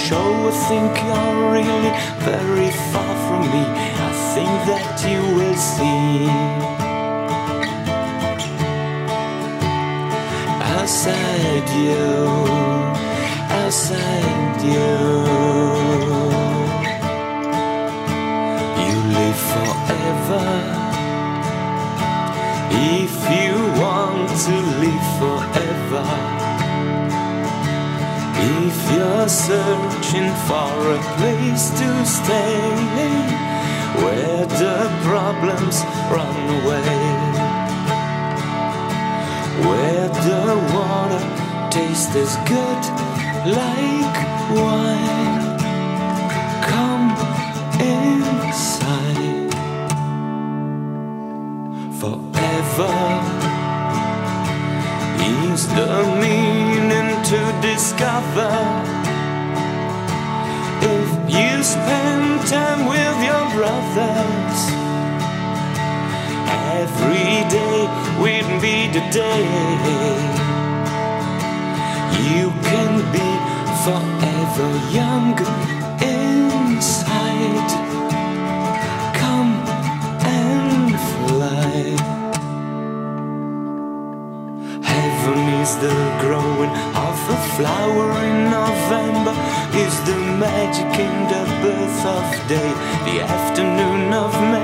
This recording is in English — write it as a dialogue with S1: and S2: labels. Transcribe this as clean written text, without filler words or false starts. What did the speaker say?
S1: show, I think you're really very far from me. I think that you will see. Outside you, outside you, you live forever. If you want to live forever, if you're searching for a place to stay, where the problems run away, where the water tastes as good like wine, come inside. Forever is the meaning to discover if you spend time with your brothers. Every day will be the day you can be forever young inside. Come and fly. Heaven is the growing of a flower in November, is the magic in the birth of day, the afternoon of May.